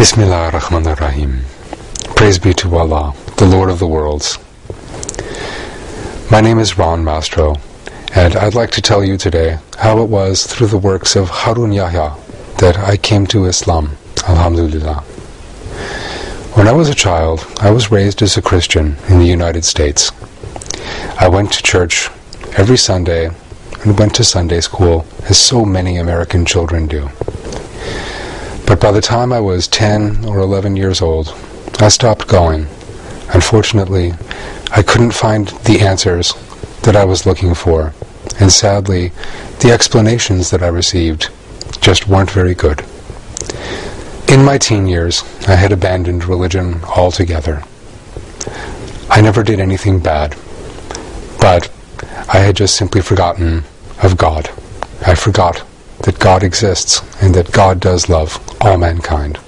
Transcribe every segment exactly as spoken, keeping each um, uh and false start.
Bismillah ar-Rahman ar-Rahim. Praise be to Allah, the Lord of the worlds. My name is Ron Mastro, and I'd like to tell you today how it was through the works of Harun Yahya that I came to Islam, alhamdulillah. When I was a child, I was raised as a Christian in the United States. I went to church every Sunday and went to Sunday school, as so many American children do. But by the time I was ten or eleven years old, I stopped going. Unfortunately, I couldn't find the answers that I was looking for, and sadly, the explanations that I received just weren't very good. In my teen years, I had abandoned religion altogether. I never did anything bad, but I had just simply forgotten of God. I forgot that God exists and that God does love all mankind.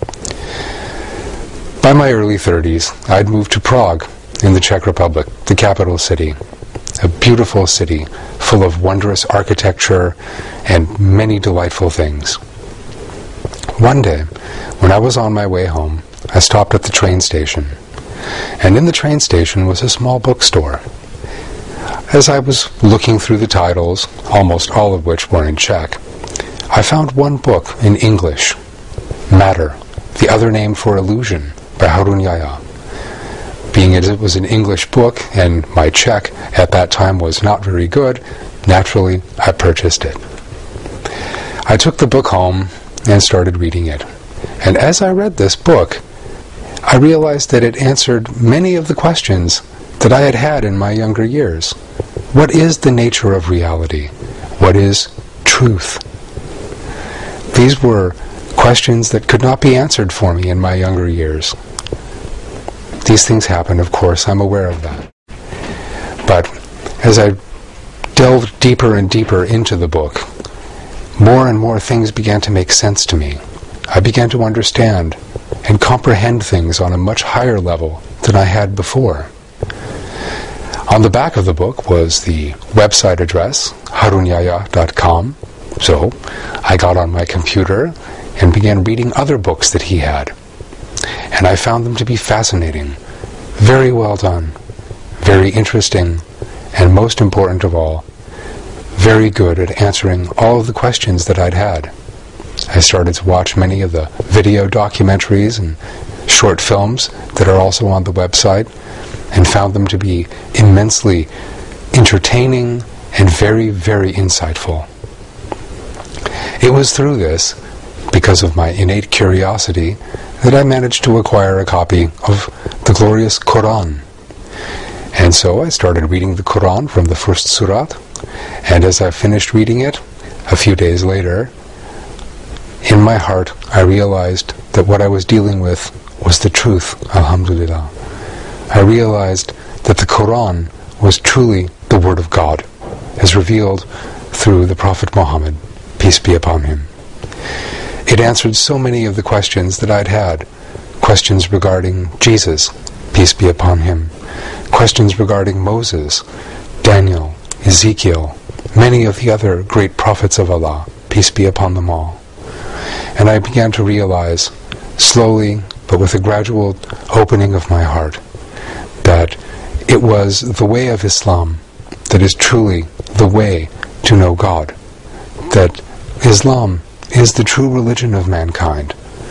By my early thirties, I'd moved to Prague in the Czech Republic, the capital city, a beautiful city full of wondrous architecture and many delightful things. One day, when I was on my way home, I stopped at the train station, and in the train station was a small bookstore. As I was looking through the titles, almost all of which were in Czech, I found one book in English, Matter, the Other Name for Illusion, by Harun Yahya. Being as it was an English book, and my Czech at that time was not very good, naturally I purchased it. I took the book home and started reading it. And as I read this book, I realized that it answered many of the questions that I had had in my younger years. What is the nature of reality? What is truth? These were questions that could not be answered for me in my younger years. These things happen, of course, I'm aware of that. But as I delved deeper and deeper into the book, more and more things began to make sense to me. I began to understand and comprehend things on a much higher level than I had before. On the back of the book was the website address, harun yahya dot com. So I got on my computer and began reading other books that he had. And I found them to be fascinating, very well done, very interesting, and most important of all, very good at answering all of the questions that I'd had. I started to watch many of the video documentaries and short films that are also on the website, and found them to be immensely entertaining and very, very insightful. It was through this, because of my innate curiosity, that I managed to acquire a copy of the glorious Quran. And so I started reading the Quran from the first surat, and as I finished reading it, a few days later, in my heart I realized that what I was dealing with was the truth, alhamdulillah. I realized that the Quran was truly the Word of God, as revealed through the Prophet Muhammad, peace be upon him. It answered so many of the questions that I'd had. Questions regarding Jesus, peace be upon him. Questions regarding Moses, Daniel, Ezekiel, many of the other great prophets of Allah, peace be upon them all. And I began to realize, slowly, but with a gradual opening of my heart, that it was the way of Islam that is truly the way to know God. That Islam is the true religion of mankind.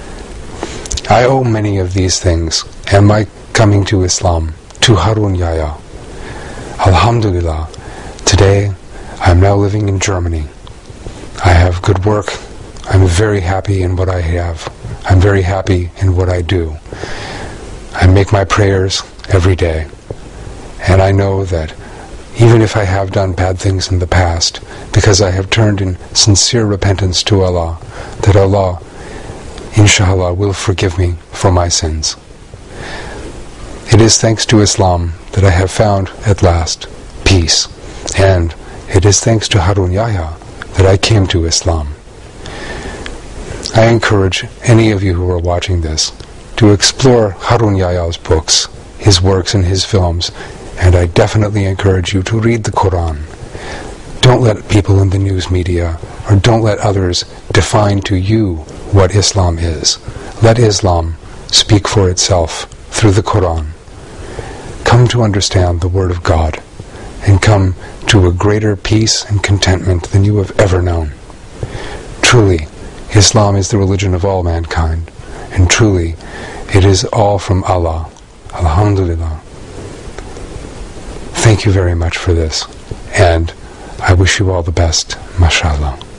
I owe many of these things, and my coming to Islam, to Harun Yahya. Alhamdulillah, today I am now living in Germany. I have good work. I'm very happy in what I have. I'm very happy in what I do. I make my prayers every day. And I know that even if I have done bad things in the past, because I have turned in sincere repentance to Allah, that Allah, inshallah, will forgive me for my sins. It is thanks to Islam that I have found, at last, peace. And it is thanks to Harun Yahya that I came to Islam. I encourage any of you who are watching this to explore Harun Yahya's books, his works and his films, and I definitely encourage you to read the Quran. Don't let people in the news media, or don't let others define to you what Islam is. Let Islam speak for itself through the Quran. Come to understand the Word of God, and come to a greater peace and contentment than you have ever known. Truly, Islam is the religion of all mankind, and truly, it is all from Allah. Alhamdulillah. Thank you very much for this, and I wish you all the best, mashallah.